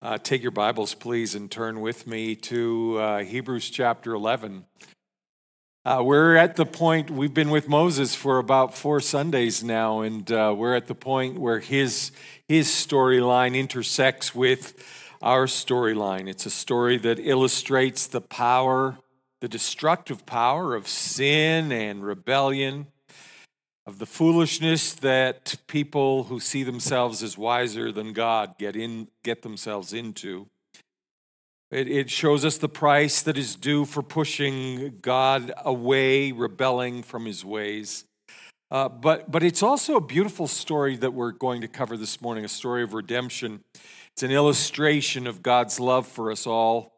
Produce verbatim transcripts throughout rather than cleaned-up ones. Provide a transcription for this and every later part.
Uh, take your Bibles, please, and turn with me to uh, Hebrews chapter eleven. Uh, we're at the point, we've been with Moses for about four Sundays now, and uh, we're at the point where his, his storyline intersects with our storyline. It's a story that illustrates the power, the destructive power of sin and rebellion, of the foolishness that people who see themselves as wiser than God get in, get themselves into. It, it shows us the price that is due for pushing God away, rebelling from his ways. Uh, but, but it's also a beautiful story that we're going to cover this morning, a story of redemption. It's an illustration of God's love for us all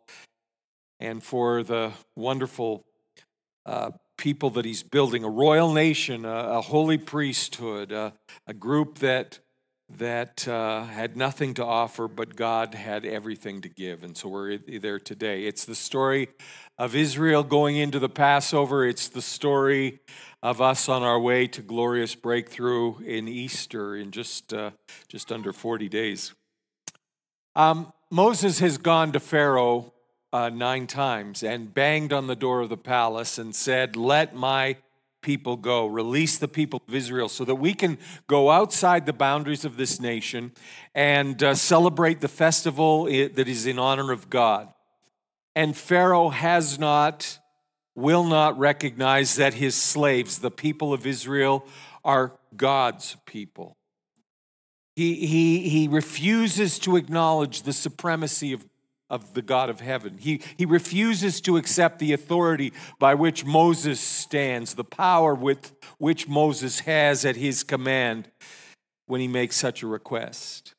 and for the wonderful uh, people that he's building, a royal nation, a, a holy priesthood, a, a group that that uh, had nothing to offer, but God had everything to give. And so we're there today. It's the story of Israel going into the Passover. It's the story of us on our way to glorious breakthrough in Easter in just uh, just under forty days. Um, Moses has gone to Pharaoh Uh, nine times and banged on the door of the palace and said, "Let my people go, release the people of Israel so that we can go outside the boundaries of this nation and uh, celebrate the festival that is in honor of God." And Pharaoh has not, will not recognize that his slaves, the people of Israel, are God's people. He, he, he refuses to acknowledge the supremacy of of the God of heaven. He, he refuses to accept the authority by which Moses stands, the power with which Moses has at his command when he makes such a request.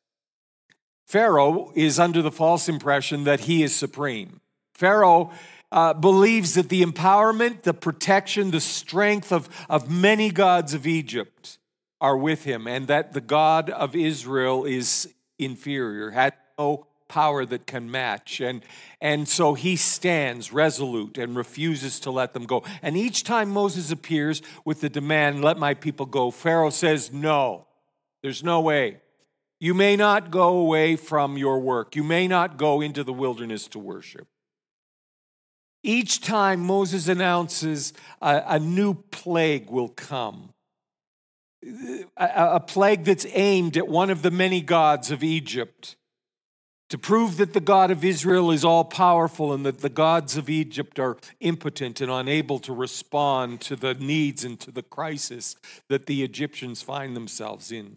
Pharaoh is under the false impression that he is supreme. Pharaoh uh, believes that the empowerment, the protection, the strength of, of many gods of Egypt are with him, and that the God of Israel is inferior, had no power that can match. And, and so he stands resolute and refuses to let them go. And each time Moses appears with the demand, "Let my people go," Pharaoh says, "No, there's no way. You may not go away from your work. You may not go into the wilderness to worship." Each time Moses announces a, a new plague will come, a, a plague that's aimed at one of the many gods of Egypt, to prove that the God of Israel is all-powerful and that the gods of Egypt are impotent and unable to respond to the needs and to the crisis that the Egyptians find themselves in.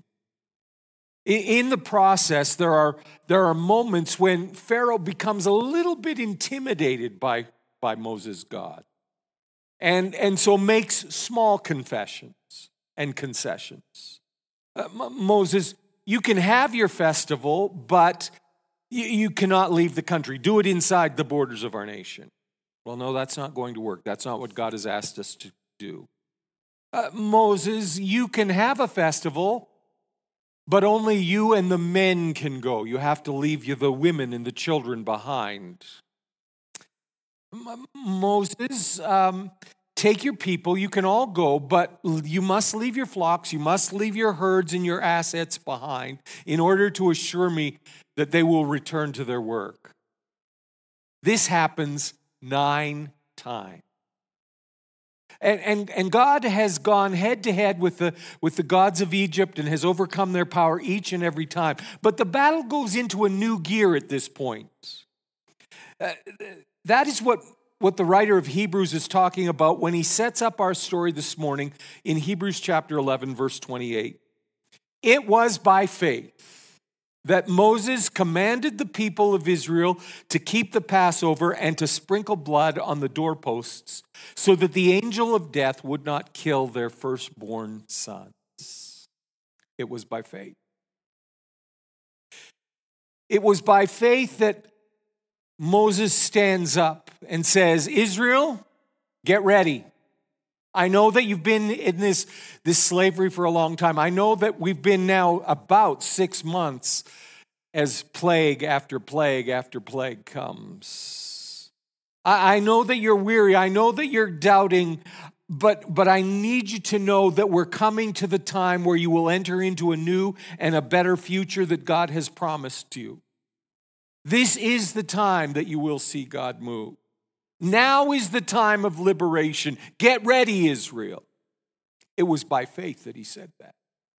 In the process, there are, there are moments when Pharaoh becomes a little bit intimidated by, by Moses' God, and, and so makes small confessions and concessions. Uh, Moses, you can have your festival, but you cannot leave the country. Do it inside the borders of our nation. Well, no, that's not going to work. That's not what God has asked us to do. Uh, Moses, you can have a festival, but only you and the men can go. You have to leave you the women and the children behind. M- Moses, um, take your people. You can all go, but you must leave your flocks. You must leave your herds and your assets behind in order to assure me that they will return to their work. This happens nine times. And, and, and God has gone head to head with the, with the gods of Egypt and has overcome their power each and every time. But the battle goes into a new gear at this point. Uh, that is what, what the writer of Hebrews is talking about when he sets up our story this morning in Hebrews chapter eleven, verse twenty-eight. It was by faith that Moses commanded the people of Israel to keep the Passover and to sprinkle blood on the doorposts so that the angel of death would not kill their firstborn sons. It was by faith. It was by faith that Moses stands up and says, "Israel, get ready. I know that you've been in this, this slavery for a long time. I know that we've been now about six months as plague after plague after plague comes. I, I know that you're weary. I know that you're doubting, but, but I need you to know that we're coming to the time where you will enter into a new and a better future that God has promised you. This is the time that you will see God move. Now is the time of liberation. Get ready, Israel. It was by faith that he said that.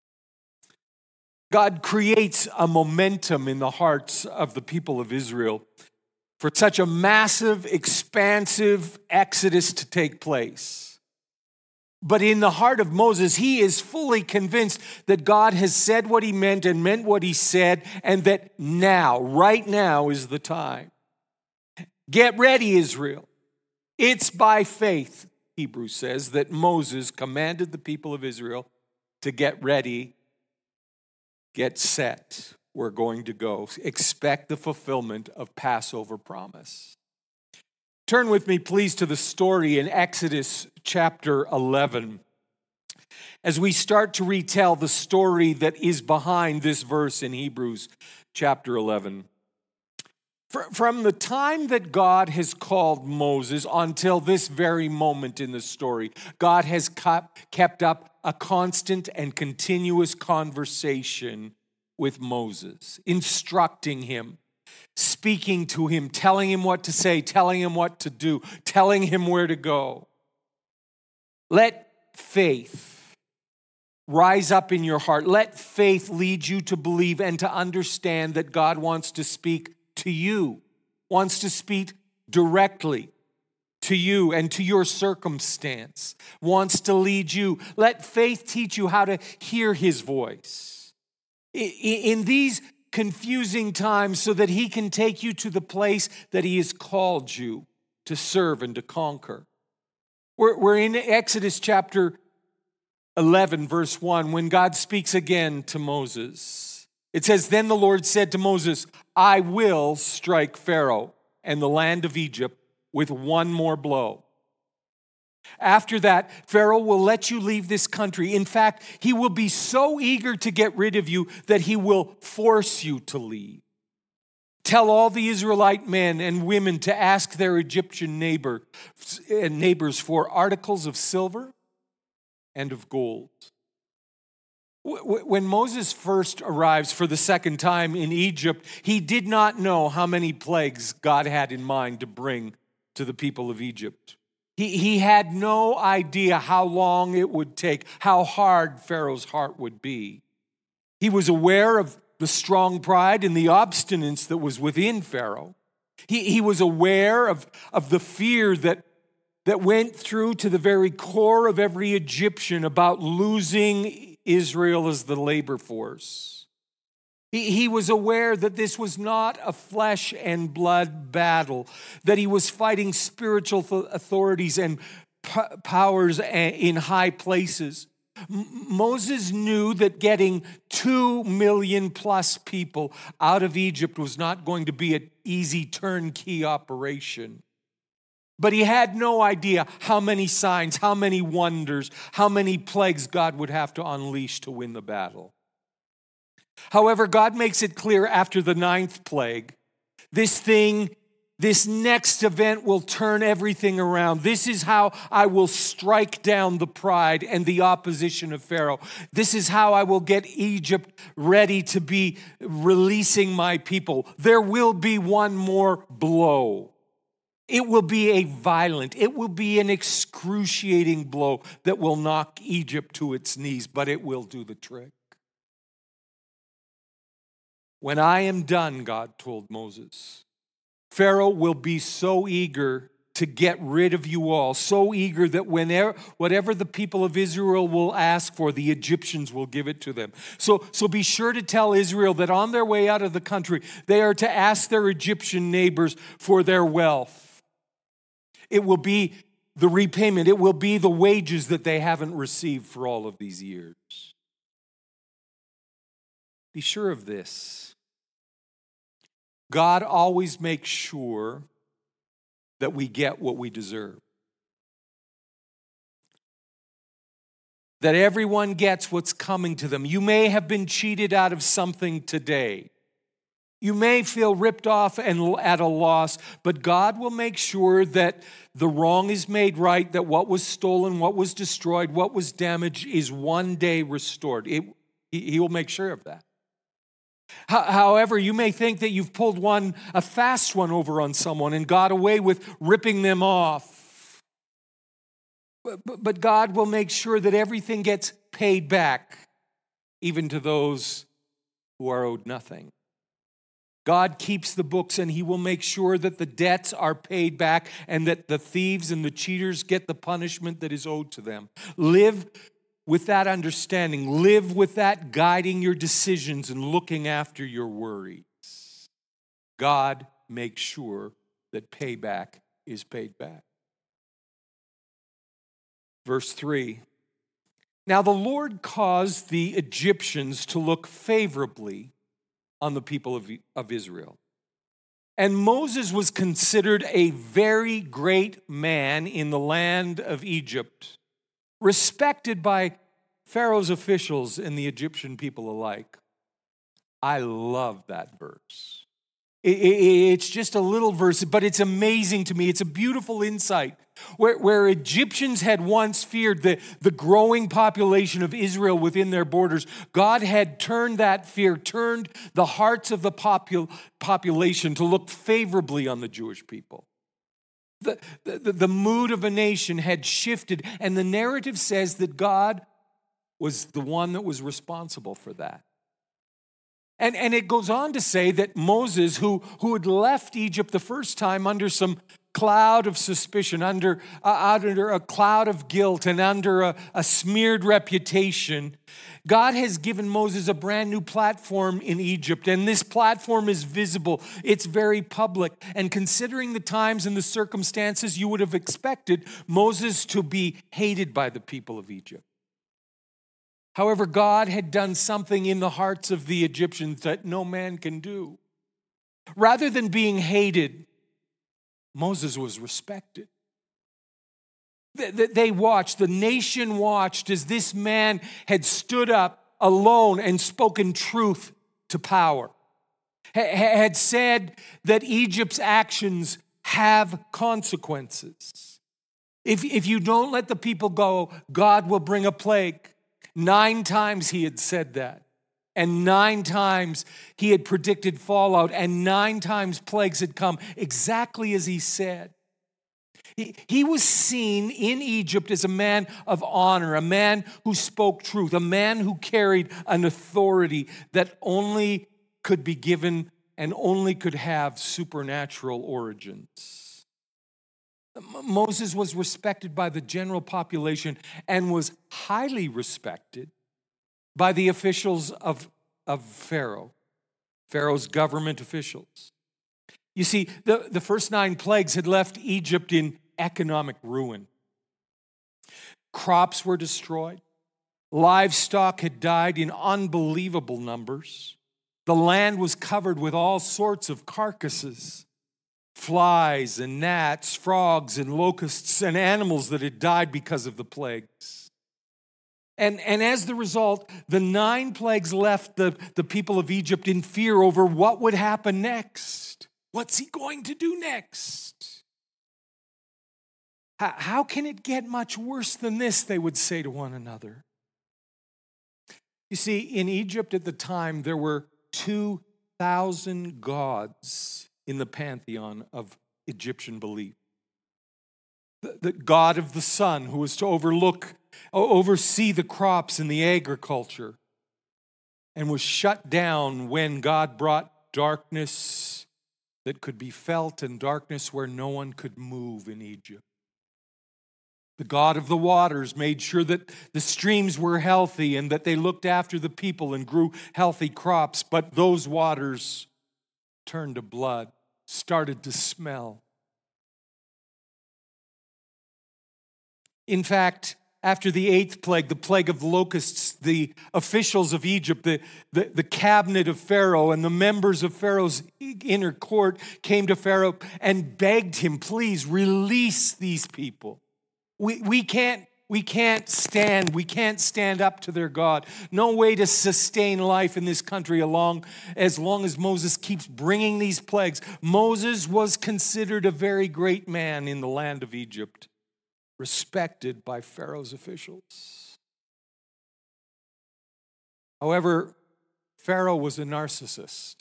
God creates a momentum in the hearts of the people of Israel for such a massive, expansive exodus to take place. But in the heart of Moses, he is fully convinced that God has said what he meant and meant what he said, and that now, right now, is the time. Get ready, Israel. It's by faith, Hebrews says, that Moses commanded the people of Israel to get ready, get set. We're going to go. Expect the fulfillment of Passover promise. Turn with me, please, to the story in Exodus chapter eleven as we start to retell the story that is behind this verse in Hebrews chapter eleven. From the time that God has called Moses until this very moment in the story, God has kept up a constant and continuous conversation with Moses, instructing him, speaking to him, telling him what to say, telling him what to do, telling him where to go. Let faith rise up in your heart. Let faith lead you to believe and to understand that God wants to speak to you, wants to speak directly to you and to your circumstance, wants to lead you. Let faith teach you how to hear his voice in these confusing times so that he can take you to the place that he has called you to serve and to conquer. We're, we're in Exodus chapter eleven, verse one, when God speaks again to Moses. It says, "Then the Lord said to Moses, I will strike Pharaoh and the land of Egypt with one more blow. After that, Pharaoh will let you leave this country. In fact, he will be so eager to get rid of you that he will force you to leave. Tell all the Israelite men and women to ask their Egyptian neighbor, neighbors for articles of silver and of gold." When Moses first arrives for the second time in Egypt, he did not know how many plagues God had in mind to bring to the people of Egypt. He, he had no idea how long it would take, how hard Pharaoh's heart would be. He was aware of the strong pride and the obstinance that was within Pharaoh. He, he was aware of, of the fear that, that went through to the very core of every Egyptian about losing Israel as the labor force. He, he was aware that this was not a flesh and blood battle, that he was fighting spiritual authorities and p- powers in high places. M- Moses knew that getting two million plus people out of Egypt was not going to be an easy turnkey operation. But he had no idea how many signs, how many wonders, how many plagues God would have to unleash to win the battle. However, God makes it clear after the ninth plague, this thing, this next event will turn everything around. This is how I will strike down the pride and the opposition of Pharaoh. This is how I will get Egypt ready to be releasing my people. There will be one more blow. It will be a violent, it will be an excruciating blow that will knock Egypt to its knees, but it will do the trick. When I am done, God told Moses, Pharaoh will be so eager to get rid of you all, so eager that whenever, whatever the people of Israel will ask for, the Egyptians will give it to them. So, so be sure to tell Israel that on their way out of the country, they are to ask their Egyptian neighbors for their wealth. It will be the repayment. It will be the wages that they haven't received for all of these years. Be sure of this. God always makes sure that we get what we deserve. That everyone gets what's coming to them. You may have been cheated out of something today. You may feel ripped off and at a loss, but God will make sure that the wrong is made right, that what was stolen, what was destroyed, what was damaged is one day restored. It, he will make sure of that. Ho- However, you may think that you've pulled one, a fast one over on someone and got away with ripping them off. But, but, but God will make sure that everything gets paid back, even to those who are owed nothing. God keeps the books, and he will make sure that the debts are paid back and that the thieves and the cheaters get the punishment that is owed to them. Live with that understanding. Live with that guiding your decisions and looking after your worries. God makes sure that payback is paid back. Verse three. Now the Lord caused the Egyptians to look favorably on the people of, of Israel. And Moses was considered a very great man in the land of Egypt, respected by Pharaoh's officials and the Egyptian people alike. I love that verse. It, it, it's just a little verse, but it's amazing to me. It's a beautiful insight. Where, where Egyptians had once feared the, the growing population of Israel within their borders, God had turned that fear, turned the hearts of the popul, population to look favorably on the Jewish people. The, the, the mood of a nation had shifted, and the narrative says that God was the one that was responsible for that. And, and it goes on to say that Moses, who, who had left Egypt the first time under some cloud of suspicion, under, uh, under a cloud of guilt, and under a, a smeared reputation, God has given Moses a brand new platform in Egypt, and this platform is visible. It's very public, and considering the times and the circumstances, you would have expected Moses to be hated by the people of Egypt. However, God had done something in the hearts of the Egyptians that no man can do. Rather than being hated, Moses was respected. They watched, the nation watched as this man had stood up alone and spoken truth to power, had said that Egypt's actions have consequences. If, if you don't let the people go, God will bring a plague. Nine times he had said that. And nine times he had predicted fallout, and nine times plagues had come exactly as he said. He, he was seen in Egypt as a man of honor, a man who spoke truth, a man who carried an authority that only could be given and only could have supernatural origins. Moses was respected by the general population and was highly respected by the officials of, of Pharaoh, Pharaoh's government officials. You see, the, the first nine plagues had left Egypt in economic ruin. Crops were destroyed. Livestock had died in unbelievable numbers. The land was covered with all sorts of carcasses, flies and gnats, frogs and locusts and animals that had died because of the plagues. And, and as the result, the nine plagues left the, the people of Egypt in fear over what would happen next. What's he going to do next? How, how can it get much worse than this, they would say to one another. You see, in Egypt at the time, there were two thousand gods in the pantheon of Egyptian belief. The, the God of the sun, who was to overlook, oversee the crops and the agriculture, and was shut down when God brought darkness that could be felt and darkness where no one could move in Egypt. The God of the waters made sure that the streams were healthy and that they looked after the people and grew healthy crops, but those waters turned to blood, started to smell. In fact, after the eighth plague, the plague of locusts, the officials of Egypt, the, the, the cabinet of Pharaoh and the members of Pharaoh's inner court came to Pharaoh and begged him, please release these people. We, we can't, we can't stand, we can't stand up to their God. No way to sustain life in this country along, as long as Moses keeps bringing these plagues. Moses was considered a very great man in the land of Egypt, respected by Pharaoh's officials. However, Pharaoh was a narcissist.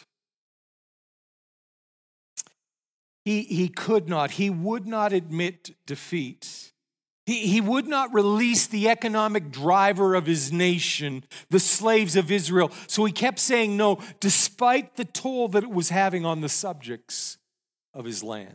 He, he could not, he would not admit defeat. He, he would not release the economic driver of his nation, the slaves of Israel. So he kept saying no, despite the toll that it was having on the subjects of his land.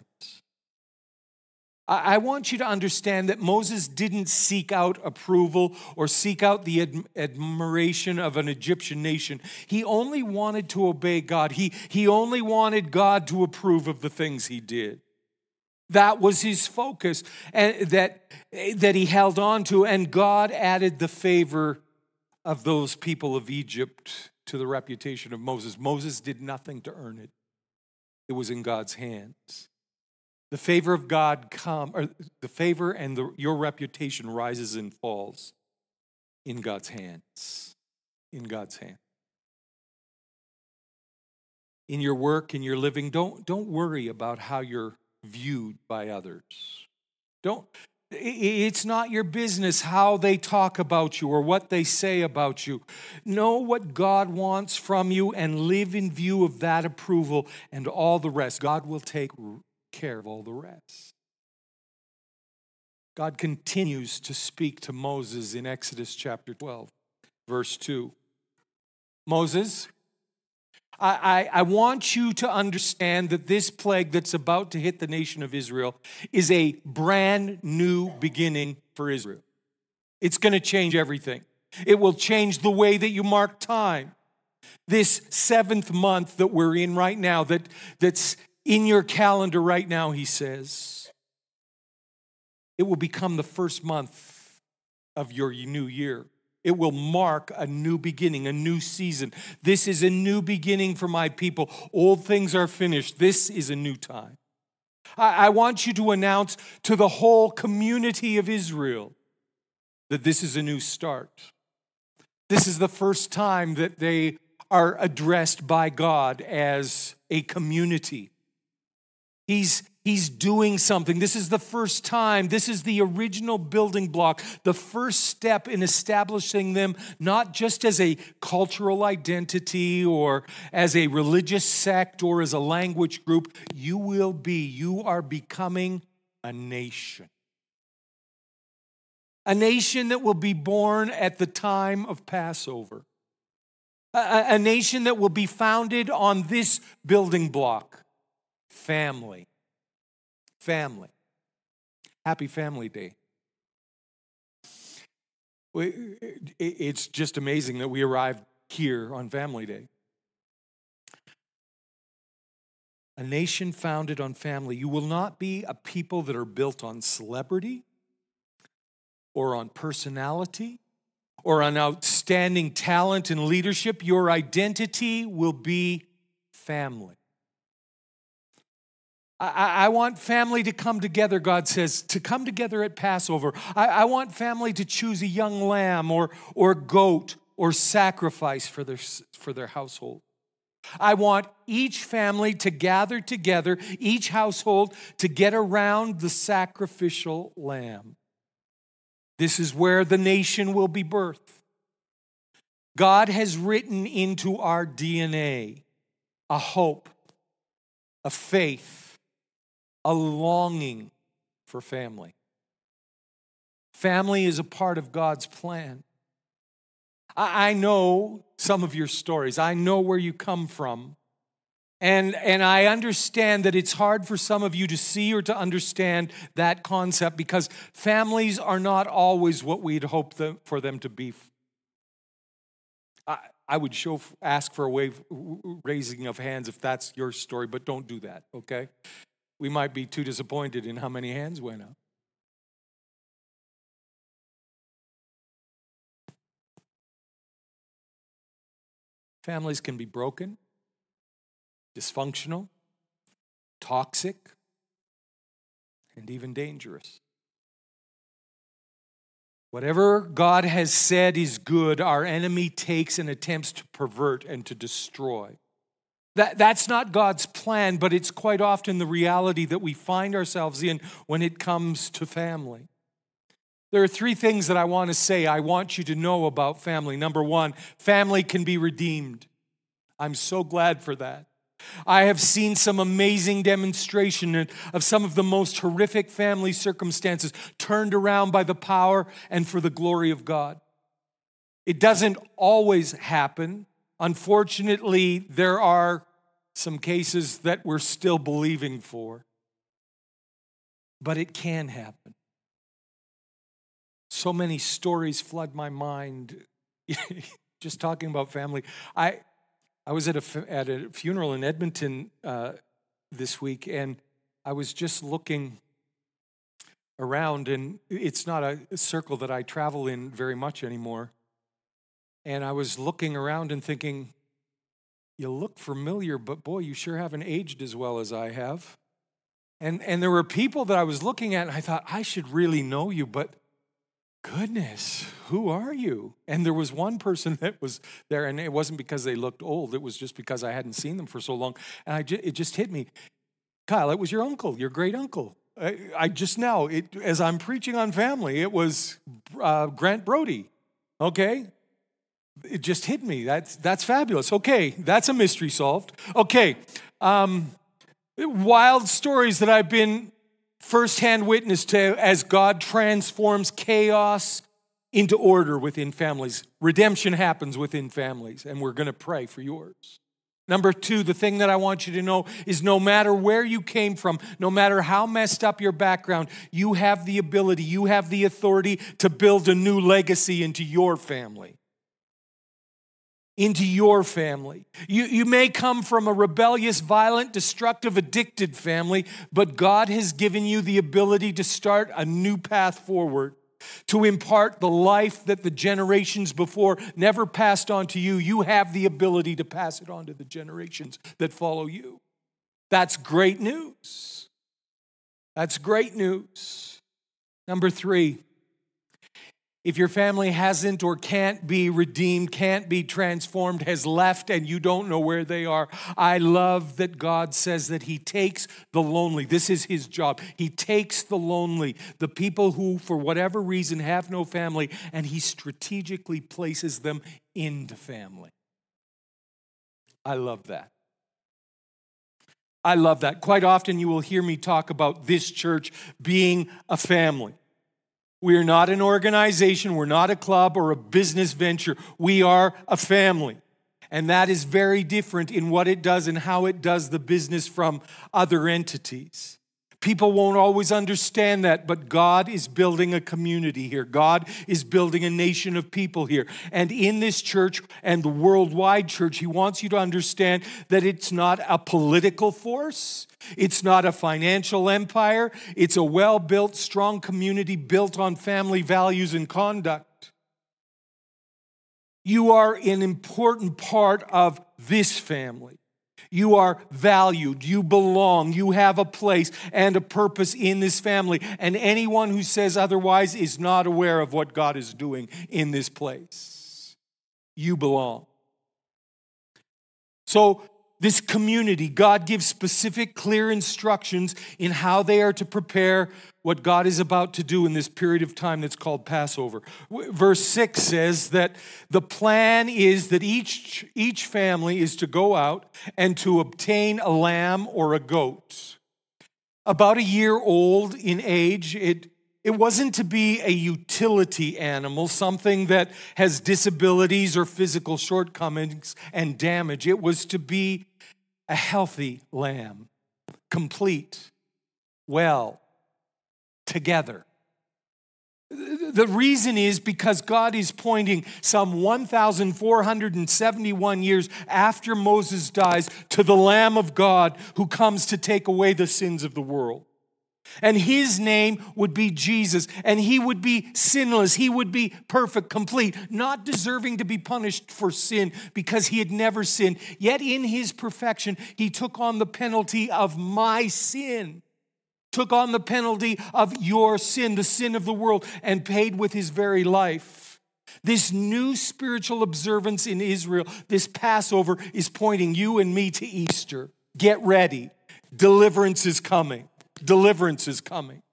I want you to understand that Moses didn't seek out approval or seek out the ad- admiration of an Egyptian nation. He only wanted to obey God. He, he only wanted God to approve of the things he did. That was his focus, and that, that he held on to, and God added the favor of those people of Egypt to the reputation of Moses. Moses did nothing to earn it. It was in God's hands. The favor of God come, or the favor and the, your reputation rises and falls in God's hands. In God's hand. In your work, in your living, don't, don't worry about how you're viewed by others. Don't, it's not your business how they talk about you or what they say about you. Know what God wants from you and live in view of that approval, and all the rest. God will take care of all the rest. God continues to speak to Moses in Exodus chapter twelve, verse two. Moses, I, I, I want you to understand that this plague that's about to hit the nation of Israel is a brand new beginning for Israel. It's going to change everything. It will change the way that you mark time. This seventh month that we're in right now, that, that's in your calendar right now, he says, it will become the first month of your new year. It will mark a new beginning, a new season. This is a new beginning for my people. Old things are finished. This is a new time. I, I want you to announce to the whole community of Israel that this is a new start. This is the first time that they are addressed by God as a community. He's, he's doing something. This is the first time. This is the original building block, the first step in establishing them, not just as a cultural identity or as a religious sect or as a language group. You will be, you are becoming a nation. A nation that will be born at the time of Passover. A, a nation that will be founded on this building block. Family. Family. Happy Family Day. It's just amazing that we arrived here on Family Day. A nation founded on family. You will not be a people that are built on celebrity or on personality or on outstanding talent and leadership. Your identity will be family. I, I want family to come together, God says, to come together at Passover. I, I want family to choose a young lamb or, or goat or sacrifice for their, for their household. I want each family to gather together, each household to get around the sacrificial lamb. This is where the nation will be birthed. God has written into our D N A a hope, a faith, a longing for family. Family is a part of God's plan. I know some of your stories. I know where you come from. And, and I understand that it's hard for some of you to see or to understand that concept because families are not always what we'd hope them, for them to be. I, I would show, ask for a wave, raising of hands if that's your story, but don't do that, okay? We might be too disappointed in how many hands went up. Families can be broken, dysfunctional, toxic, and even dangerous. Whatever God has said is good, our enemy takes and attempts to pervert and to destroy. That, that's not God's plan, but it's quite often the reality that we find ourselves in when it comes to family. There are three things that I want to say I want you to know about family. Number one, family can be redeemed. I'm so glad for that. I have seen some amazing demonstration of some of the most horrific family circumstances turned around by the power and for the glory of God. It doesn't always happen. Unfortunately, there are some cases that we're still believing for. But it can happen. So many stories flood my mind. Just talking about family. I I was at a at a funeral in Edmonton uh, this week, and I was just looking around, and it's not a circle that I travel in very much anymore. And I was looking around and thinking, you look familiar, but boy, you sure haven't aged as well as I have. And and there were people that I was looking at, and I thought, I should really know you, but goodness, who are you? And there was one person that was there, and it wasn't because they looked old. It was just because I hadn't seen them for so long. And I ju- it just hit me. Kyle, it was your uncle, your great uncle. I, I just now, it, as I'm preaching on family, it was uh, Grant Brody, okay? It just hit me. That's, that's fabulous. Okay, that's a mystery solved. Okay, um, wild stories that I've been firsthand witness to as God transforms chaos into order within families. Redemption happens within families, and we're going to pray for yours. Number two, the thing that I want you to know is no matter where you came from, no matter how messed up your background, you have the ability, you have the authority to build a new legacy into your family. Into your family. You, you may come from a rebellious, violent, destructive, addicted family, but God has given you the ability to start a new path forward, to impart the life that the generations before never passed on to you. You have the ability to pass it on to the generations that follow you. That's great news. That's great news. Number three, if your family hasn't or can't be redeemed, can't be transformed, has left and you don't know where they are, I love that God says that he takes the lonely. This is his job. He takes the lonely, the people who for whatever reason have no family, and he strategically places them into family. I love that. I love that. Quite often you will hear me talk about this church being a family. We are not an organization, we're not a club or a business venture. We are a family. And that is very different in what it does and how it does the business from other entities. People won't always understand that, but God is building a community here. God is building a nation of people here. And in this church and the worldwide church, he wants you to understand that it's not a political force. It's not a financial empire. It's a well-built, strong community built on family values and conduct. You are an important part of this family. You are valued, you belong, you have a place and a purpose in this family. And anyone who says otherwise is not aware of what God is doing in this place. You belong. So this community, God gives specific, clear instructions in how they are to prepare what God is about to do in this period of time that's called Passover. Verse six says that the plan is that each, each family is to go out and to obtain a lamb or a goat. About a year old in age, it, it wasn't to be a utility animal, something that has disabilities or physical shortcomings and damage. It was to be a healthy lamb, complete, well, together. The reason is because God is pointing some one thousand four hundred seventy-one years after Moses dies to the Lamb of God who comes to take away the sins of the world. And his name would be Jesus, and he would be sinless. He would be perfect, complete, not deserving to be punished for sin because he had never sinned. Yet in his perfection, he took on the penalty of my sin. Took on the penalty of your sin, the sin of the world, and paid with his very life. This new spiritual observance in Israel, this Passover, is pointing you and me to Easter. Get ready. Deliverance is coming. Deliverance is coming.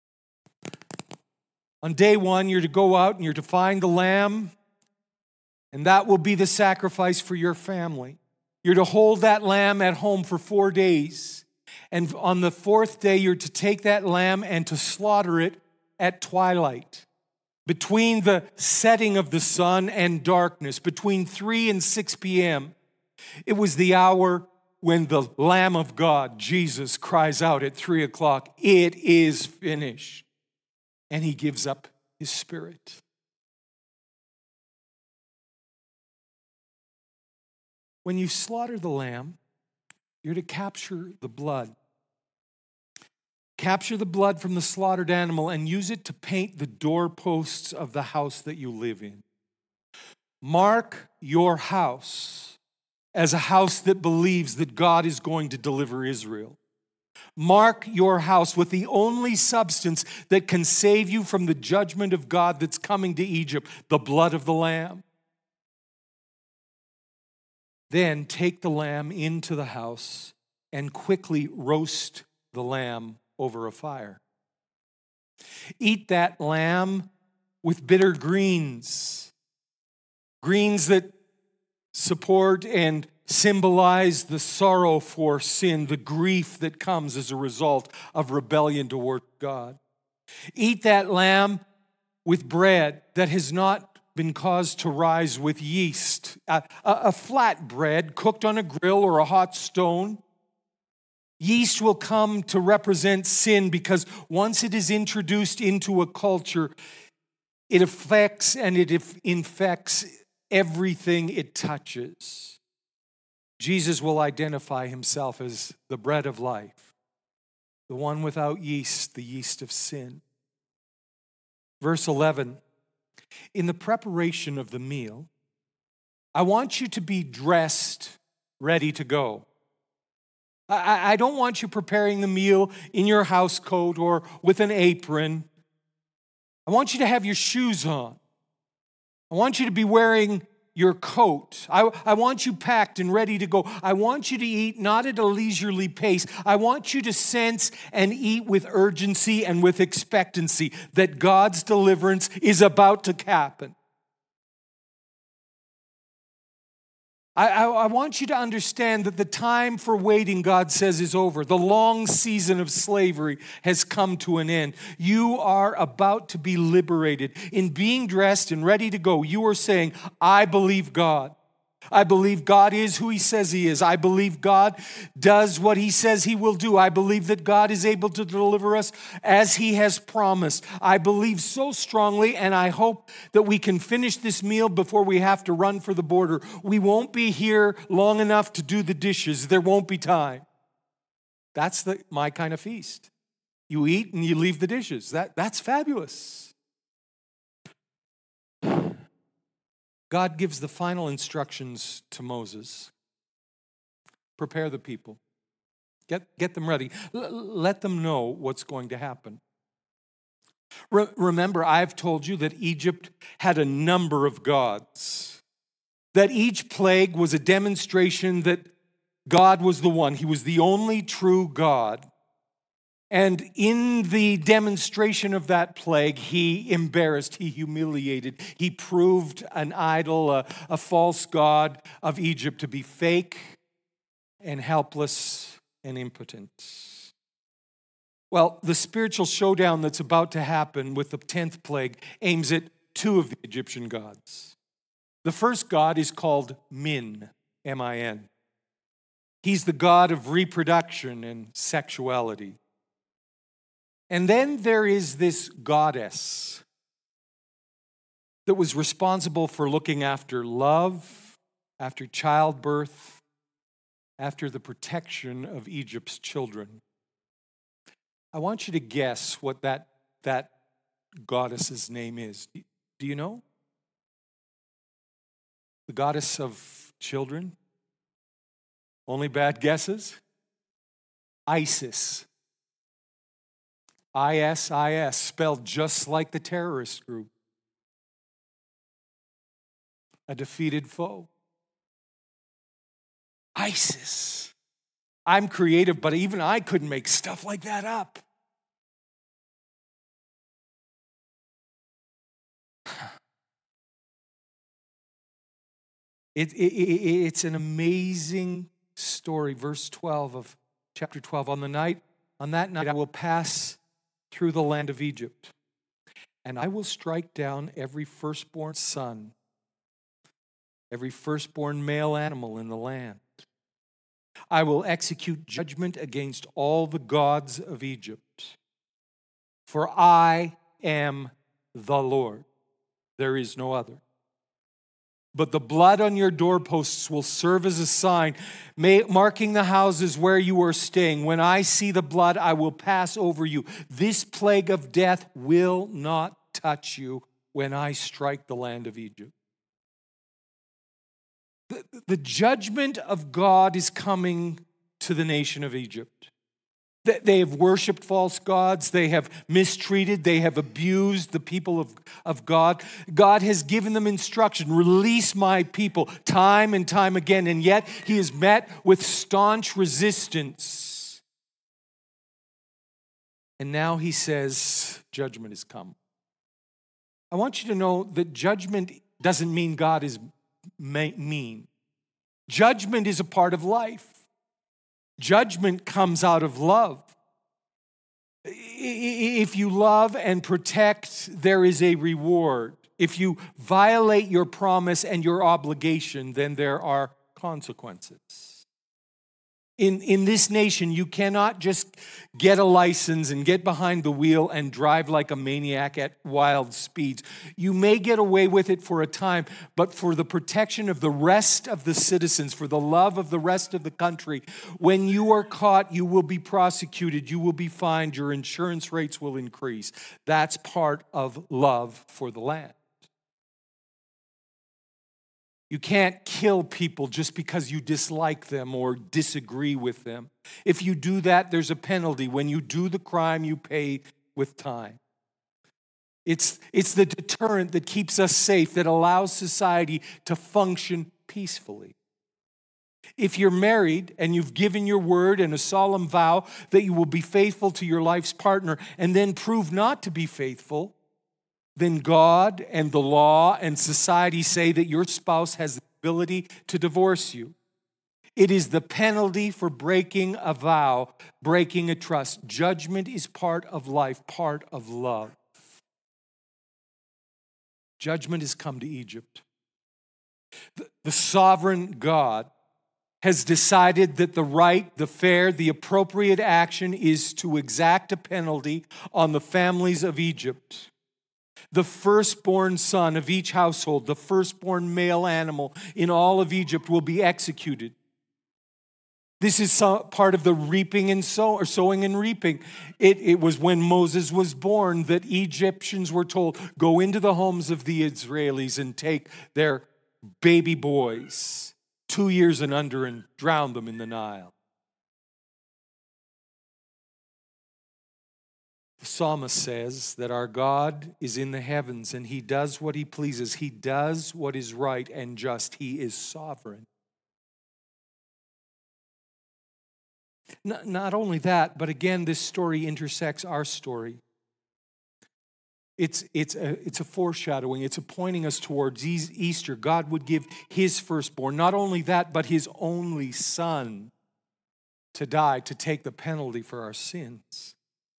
On day one, you're to go out and you're to find the lamb And that will be the sacrifice for your family. You're to hold that lamb at home for four days. And on the fourth day, you're to take that lamb and to slaughter it at twilight, between the setting of the sun and darkness, between three and six p.m. It was the hour when the Lamb of God, Jesus, cries out at three o'clock, "It is finished." And he gives up his spirit. When you slaughter the lamb, you're to capture the blood. Capture the blood from the slaughtered animal and use it to paint the doorposts of the house that you live in. Mark your house as a house that believes that God is going to deliver Israel. Mark your house with the only substance that can save you from the judgment of God that's coming to Egypt, the blood of the lamb. Then take the lamb into the house and quickly roast the lamb over a fire. Eat that lamb with bitter greens, greens that support and symbolize the sorrow for sin, the grief that comes as a result of rebellion toward God. Eat that lamb with bread that has not been caused to rise with yeast, a, a, a flat bread cooked on a grill or a hot stone. Yeast will come to represent sin because once it is introduced into a culture, it affects and it infects everything it touches. Jesus will identify himself as the bread of life, the one without yeast, the yeast of sin. Verse eleven, in the preparation of the meal, I want you to be dressed, ready to go. I, I don't want you preparing the meal in your house coat or with an apron. I want you to have your shoes on. I want you to be wearing your coat. I, I want you packed and ready to go. I want you to eat not at a leisurely pace. I want you to sense and eat with urgency and with expectancy that God's deliverance is about to happen. I, I, I want you to understand that the time for waiting, God says, is over. The long season of slavery has come to an end. You are about to be liberated. In being dressed and ready to go, you are saying, I believe God. I believe God is who he says he is. I believe God does what he says he will do. I believe that God is able to deliver us as he has promised. I believe so strongly, and I hope that we can finish this meal before we have to run for the border. We won't be here long enough to do the dishes. There won't be time. That's the, my kind of feast. You eat and you leave the dishes. That, that's fabulous. God gives the final instructions to Moses. Prepare the people. Get, get them ready. L- let them know what's going to happen. Re- remember, I've told you that Egypt had a number of gods. That each plague was a demonstration that God was the one. He was the only true God. And in the demonstration of that plague, he embarrassed, he humiliated, he proved an idol, a, a false god of Egypt to be fake and helpless and impotent. Well, the spiritual showdown that's about to happen with the tenth plague aims at two of the Egyptian gods. The first god is called Min, M I N. He's the god of reproduction and sexuality. And then there is this goddess that was responsible for looking after love, after childbirth, after the protection of Egypt's children. I want you to guess what that, that goddess's name is. Do you know? The goddess of children? Only bad guesses? Isis. I S I S, spelled just like the terrorist group. A defeated foe. ISIS. I'm creative, but even I couldn't make stuff like that up. It, it, it, it's an amazing story. Verse twelve of chapter twelve. On the night, on that night, I will pass through the land of Egypt, and I will strike down every firstborn son, every firstborn male animal in the land. I will execute judgment against all the gods of Egypt, for I am the Lord. There is no other. But the blood on your doorposts will serve as a sign, marking the houses where you are staying. When I see the blood, I will pass over you. This plague of death will not touch you when I strike the land of Egypt. The, the judgment of God is coming to the nation of Egypt. They have worshiped false gods. They have mistreated. They have abused the people of, of God. God has given them instruction, release my people, time and time again. And yet he is met with staunch resistance. And now he says, judgment has come. I want you to know that judgment doesn't mean God is mean. Judgment is a part of life. Judgment comes out of love. If you love and protect, there is a reward. If you violate your promise and your obligation, then there are consequences. In, in this nation, you cannot just get a license and get behind the wheel and drive like a maniac at wild speeds. You may get away with it for a time, but for the protection of the rest of the citizens, for the love of the rest of the country, when you are caught, you will be prosecuted, you will be fined, your insurance rates will increase. That's part of love for the land. You can't kill people just because you dislike them or disagree with them. If you do that, there's a penalty. When you do the crime, you pay with time. It's, it's the deterrent that keeps us safe, that allows society to function peacefully. If you're married and you've given your word and a solemn vow that you will be faithful to your life's partner and then prove not to be faithful, then God and the law and society say that your spouse has the ability to divorce you. It is the penalty for breaking a vow, breaking a trust. Judgment is part of life, part of love. Judgment has come to Egypt. The, the sovereign God has decided that the right, the fair, the appropriate action is to exact a penalty on the families of Egypt. The firstborn son of each household, the firstborn male animal in all of Egypt will be executed. This is part of the reaping and sow, or sowing and reaping. It, it was when Moses was born that Egyptians were told, go into the homes of the Israelis and take their baby boys, two years and under, and drown them in the Nile. The psalmist says that our God is in the heavens and he does what he pleases. He does what is right and just. He is sovereign. Not only that, but again, this story intersects our story. It's, it's, a, it's a foreshadowing. It's a pointing us towards Easter. God would give his firstborn, not only that, but his only son to die, to take the penalty for our sins.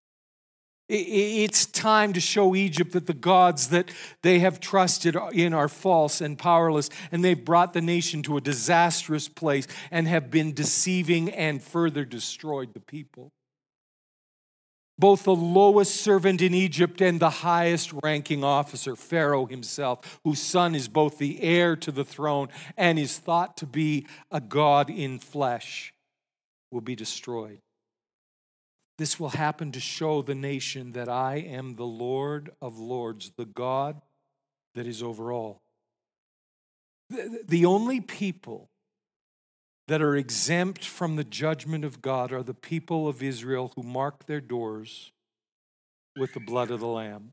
It's time to show Egypt that the gods that they have trusted in are false and powerless, and they've brought the nation to a disastrous place and have been deceiving and further destroyed the people. Both the lowest servant in Egypt and the highest ranking officer, Pharaoh himself, whose son is both the heir to the throne and is thought to be a god in flesh, will be destroyed. This will happen to show the nation that I am the Lord of lords, the God that is over all. The, the only people that are exempt from the judgment of God are the people of Israel who mark their doors with the blood of the Lamb.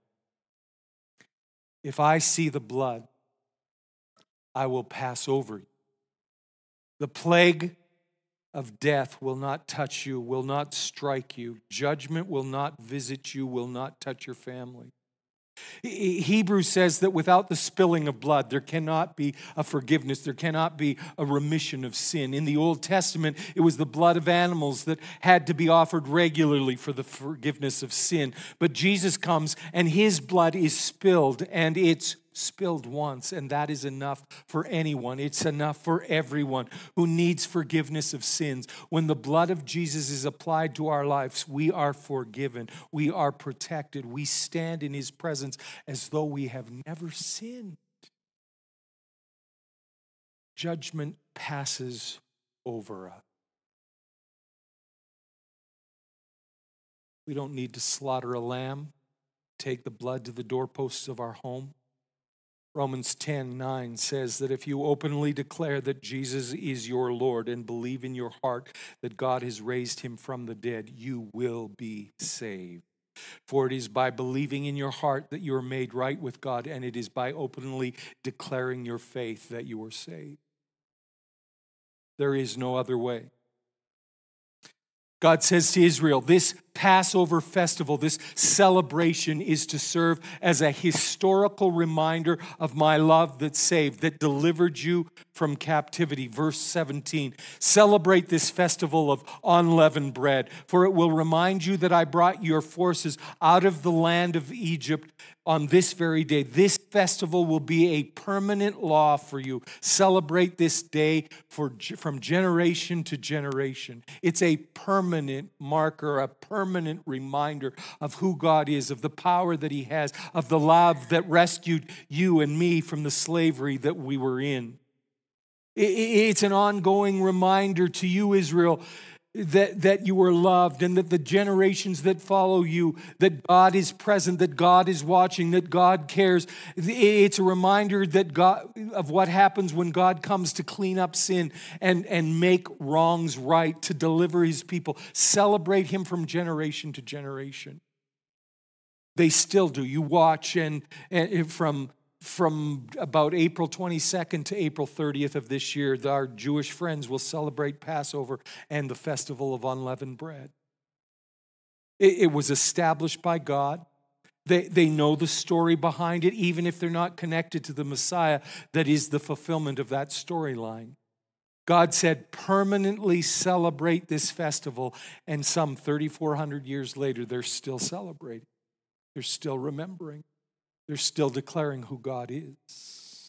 If I see the blood, I will pass over you. The plague of death will not touch you, will not strike you. Judgment will not visit you, will not touch your family. Hebrews says that without the spilling of blood, there cannot be a forgiveness. There cannot be a remission of sin. In the Old Testament, it was the blood of animals that had to be offered regularly for the forgiveness of sin. But Jesus comes and his blood is spilled, and it's spilled once, and that is enough for anyone. It's enough for everyone who needs forgiveness of sins. When the blood of Jesus is applied to our lives, we are forgiven. We are protected. We stand in his presence as though we have never sinned. Judgment passes over us. We don't need to slaughter a lamb, take the blood to the doorposts of our home. Romans ten nine says that if you openly declare that Jesus is your Lord and believe in your heart that God has raised him from the dead, you will be saved. For it is by believing in your heart that you are made right with God, and it is by openly declaring your faith that you are saved. There is no other way. God says to Israel, this Passover festival, this celebration is to serve as a historical reminder of my love that saved, that delivered you from captivity. Verse seventeen, celebrate this festival of unleavened bread, for it will remind you that I brought your forces out of the land of Egypt on this very day. This festival will be a permanent law for you. Celebrate this day for, from generation to generation. It's a permanent marker, a permanent reminder of who God is, of the power that he has, of the love that rescued you and me from the slavery that we were in. It's an ongoing reminder to you, Israel, that, that you are loved, and that the generations that follow you, that God is present, that God is watching, that God cares. It's a reminder that God, of what happens when God comes to clean up sin and, and make wrongs right, to deliver his people. Celebrate him from generation to generation. They still do. You watch, and, and from From about April twenty-second to April thirtieth of this year, our Jewish friends will celebrate Passover and the Festival of Unleavened Bread. It, it was established by God. They, they know the story behind it, even if they're not connected to the Messiah that is the fulfillment of that storyline. God said, permanently celebrate this festival, and some thirty-four hundred years later, they're still celebrating. They're still remembering. They're still declaring who God is.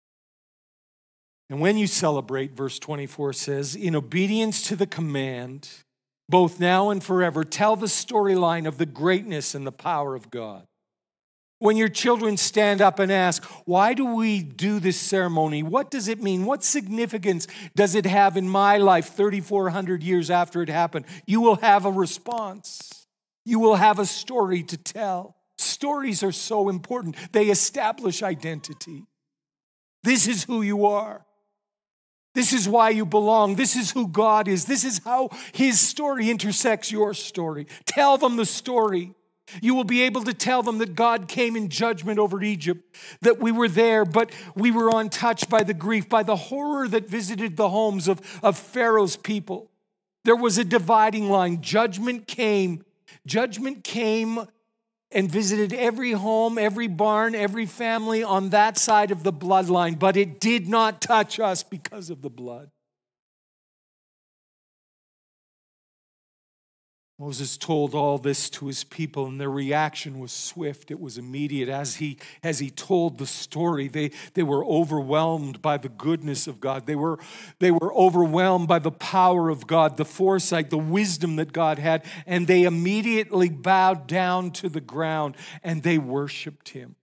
And when you celebrate, verse twenty-four says, in obedience to the command, both now and forever, tell the storyline of the greatness and the power of God. When your children stand up and ask, why do we do this ceremony? What does it mean? What significance does it have in my life thirty-four hundred years after it happened? You will have a response. You will have a story to tell. Stories are so important. They establish identity. This is who you are. This is why you belong. This is who God is. This is how his story intersects your story. Tell them the story. You will be able to tell them that God came in judgment over Egypt, that we were there, but we were untouched by the grief, by the horror that visited the homes of, of Pharaoh's people. There was a dividing line. Judgment came. Judgment came and visited every home, every barn, every family on that side of the bloodline, but it did not touch us because of the blood. Moses told all this to his people, and their reaction was swift. It was immediate. As he, as he told the story, they, they were overwhelmed by the goodness of God. They were, they were overwhelmed by the power of God, the foresight, the wisdom that God had, and they immediately bowed down to the ground, and they worshiped him.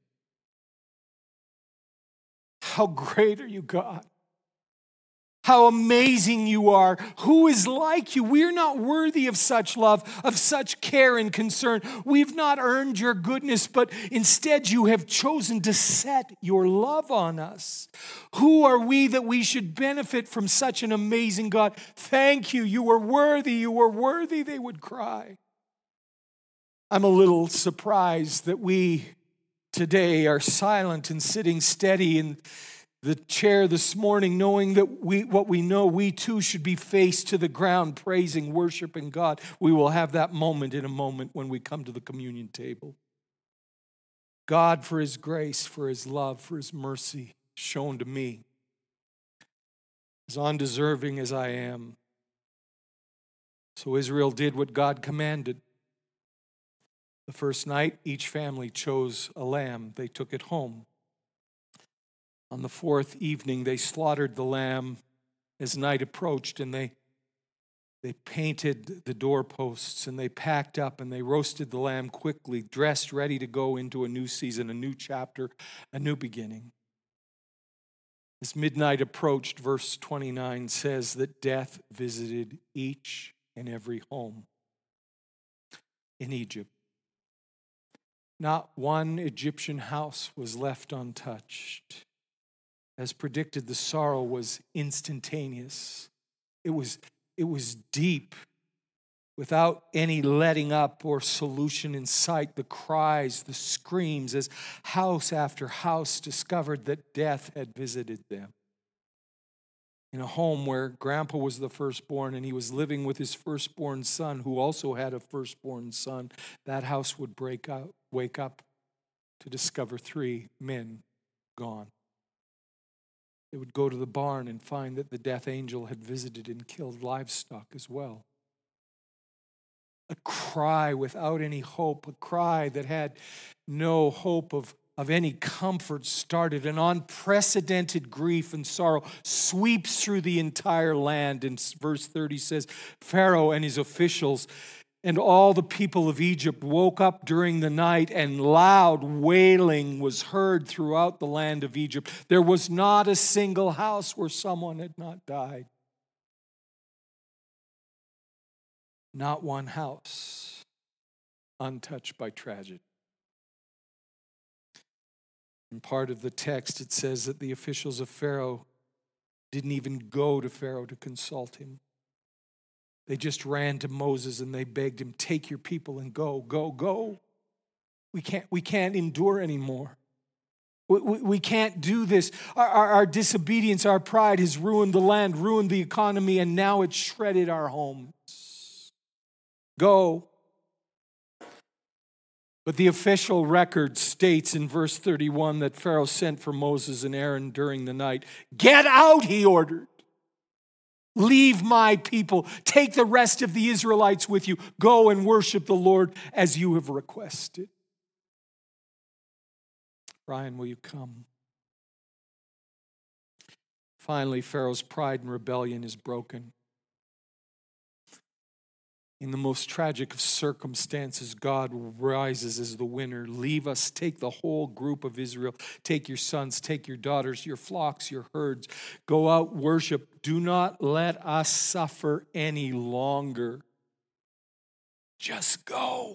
How great are you, God? How amazing you are. Who is like you? We're not worthy of such love, of such care and concern. We've not earned your goodness, but instead you have chosen to set your love on us. Who are we that we should benefit from such an amazing God? Thank you. You are worthy. You are worthy, they would cry. I'm a little surprised that we today are silent and sitting steady in the chair this morning, knowing that we, what we know, we too should be face to the ground, praising, worshiping God. We will have that moment in a moment when we come to the communion table. God for his grace, for his love, for his mercy shown to me, as undeserving as I am. So Israel did what God commanded. The first night, each family chose a lamb. They took it home. On the fourth evening, they slaughtered the lamb as night approached, and they, they painted the doorposts, and they packed up, and they roasted the lamb quickly, dressed, ready to go into a new season, a new chapter, a new beginning. As midnight approached, verse twenty-nine says that death visited each and every home in Egypt. Not one Egyptian house was left untouched. As predicted, the sorrow was instantaneous. It was, it was deep. Without any letting up or solution in sight, the cries, the screams, as house after house discovered that death had visited them. In a home where Grandpa was the firstborn and he was living with his firstborn son, who also had a firstborn son, that house would break out, wake up to discover three men gone. They would go to the barn and find that the death angel had visited and killed livestock as well. A cry without any hope, a cry that had no hope of, of any comfort started. An unprecedented grief and sorrow sweeps through the entire land. And verse thirty says, Pharaoh and his officials and all the people of Egypt woke up during the night, and loud wailing was heard throughout the land of Egypt. There was not a single house where someone had not died. Not one house untouched by tragedy. In part of the text, it says that the officials of Pharaoh didn't even go to Pharaoh to consult him. They just ran to Moses and they begged him, take your people and go, go, go. We can't, we can't endure anymore. We, we, we can't do this. Our, our, our disobedience, our pride has ruined the land, ruined the economy, and now it's shredded our homes. Go. But the official record states in verse thirty-one that Pharaoh sent for Moses and Aaron during the night. Get out, he ordered. Leave my people. Take the rest of the Israelites with you. Go and worship the Lord as you have requested. Ryan, will you come? Finally, Pharaoh's pride and rebellion is broken. In the most tragic of circumstances, God rises as the winner. Leave us, take the whole group of Israel. Take your sons, take your daughters, your flocks, your herds. Go out, worship. Do not let us suffer any longer. Just go.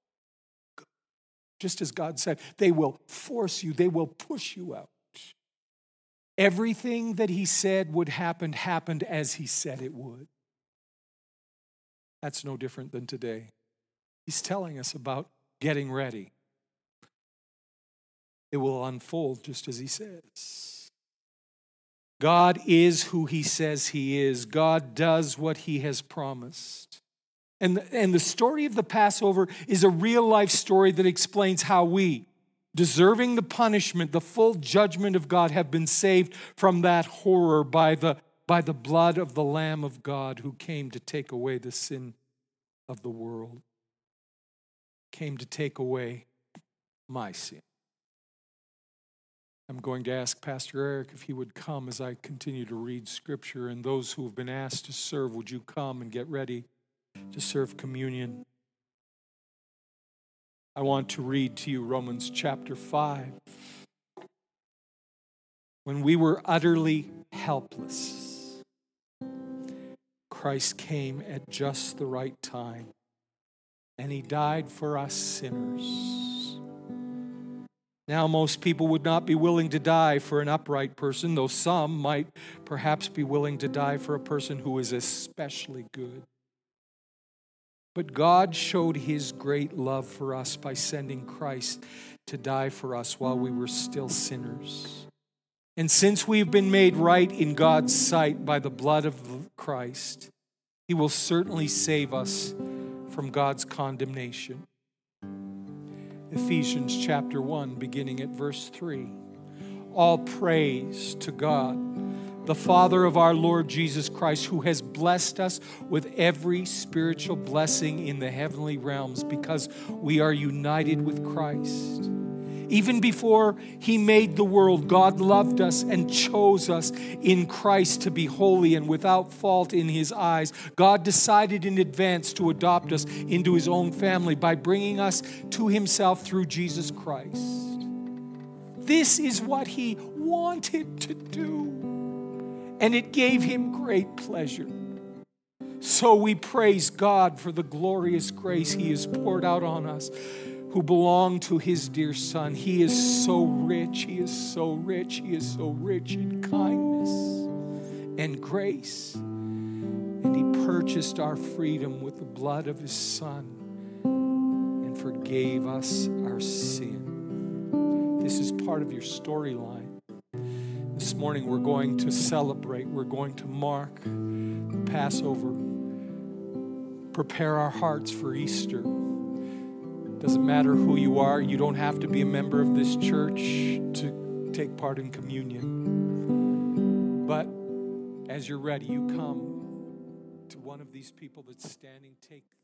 Just as God said, they will force you, they will push you out. Everything that he said would happen, happened as he said it would. That's no different than today. He's telling us about getting ready. It will unfold just as he says. God is who he says he is. God does what he has promised. And the, and the story of the Passover is a real life story that explains how we, deserving the punishment, the full judgment of God, have been saved from that horror by the by the blood of the Lamb of God who came to take away the sin of the world, came to take away my sin. I'm going to ask Pastor Eric if he would come as I continue to read Scripture, and those who have been asked to serve, would you come and get ready to serve communion? I want to read to you Romans chapter five. When we were utterly helpless, Christ came at just the right time, and he died for us sinners. Now, most people would not be willing to die for an upright person, though some might perhaps be willing to die for a person who is especially good. But God showed his great love for us by sending Christ to die for us while we were still sinners. And since we've been made right in God's sight by the blood of Christ, he will certainly save us from God's condemnation. Ephesians chapter one, beginning at verse three. All praise to God, the Father of our Lord Jesus Christ, who has blessed us with every spiritual blessing in the heavenly realms because we are united with Christ. Even before He made the world, God loved us and chose us in Christ to be holy and without fault in His eyes. God decided in advance to adopt us into His own family by bringing us to Himself through Jesus Christ. This is what He wanted to do, and it gave Him great pleasure. So we praise God for the glorious grace He has poured out on us who belong to His dear Son. He is so rich, He is so rich, He is so rich in kindness and grace. And He purchased our freedom with the blood of His Son and forgave us our sin. This is part of your storyline. This morning we're going to celebrate, we're going to mark the Passover, prepare our hearts for Easter. Doesn't matter who you are. You don't have to be a member of this church to take part in communion. But as you're ready, you come to one of these people that's standing. Take